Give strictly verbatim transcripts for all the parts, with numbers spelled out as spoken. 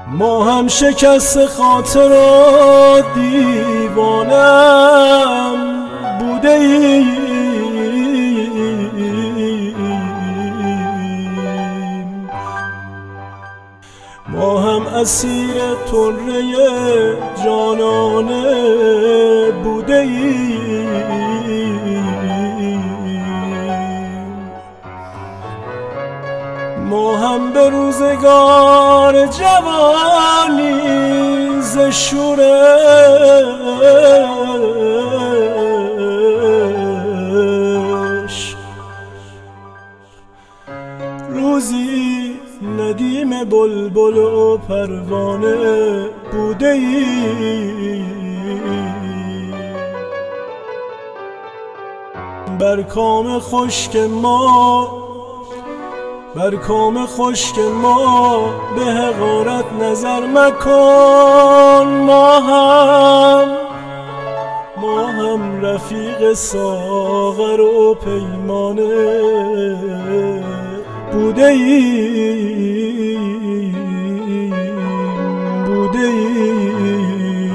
ما هم شکست خاطرات دیوانم بوده ایم، ما هم اسیر طره جانانه بوده ایم، ما هم به روزگار جوانی ز شورش روزی ندیم بلبل و پروانه بوده ایم، بر کام خشک ما بر کام خشک ما به حقارت نظر مکن، ما هم ما هم رفیق ساغر و پیمانه بوده ایم بوده ایم.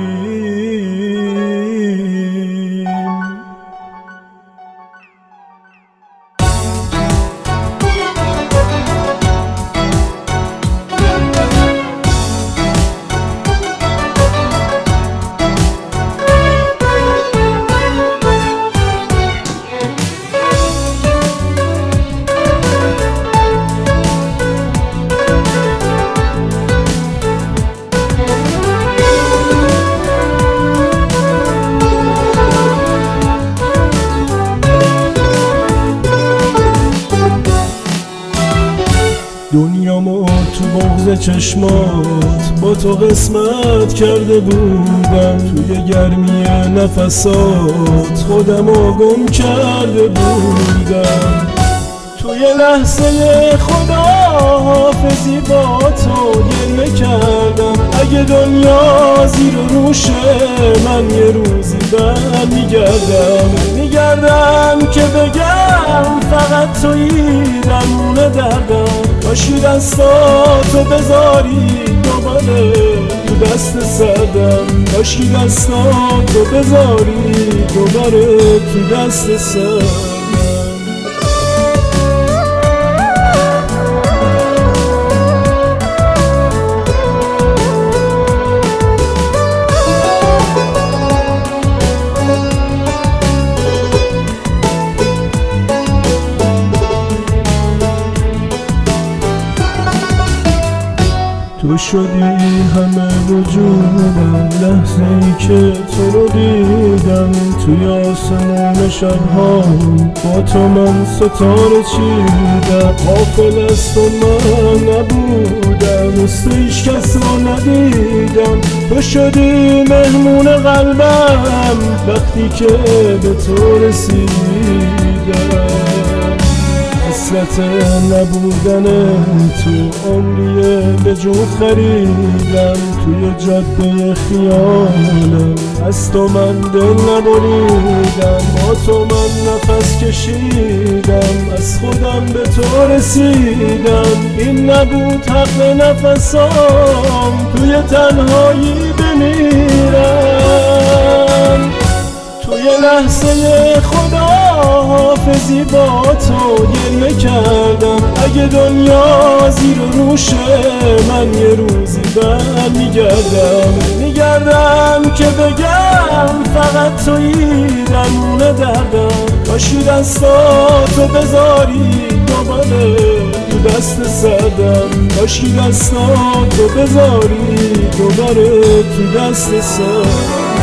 دنیامو تو بغض چشمات با تو قسمت کرده بودم، توی گرمی نفسات خودمو گم کرده بودم، توی لحظه خداحافظی با تو گریه کردم، اگه دنیا زیر روش من یه روزی بر میگردم میگردم که بگم فقط تویی درمون دردم، کاشی دستاتو بذاری دوباره تو دست سردم، کاشی دستاتو بذاری دوباره تو دست سردم. تو شدی همه وجودم لحظه ای که تو رو دیدم، توی آسمون شبها با تو من ستاره چیدم، غافل از تو من نبودم، مثل هیچ کس رو ندیدم، تو شدی مهمون قلبم وقتی که به تو رسیدم، حسرت نبودن تو عمریه به جون خریدم، توی جاده خیالم از تو من دل نبریدم، با تو من نفس کشیدم، از خودم به تو رسیدم، این نبود حق نفسام توی تنهایی بمیرم، توی لحظه خداحافظی با تو گریه کردم، اگه دنیا زیر روش من یه روزی بر میگردم میگردم که بگم فقط تویی درمون دردم، کاشی دستاتو بذاری دوباره تو دست سردم، کاشی دستاتو بذاری دوباره تو دست سردم.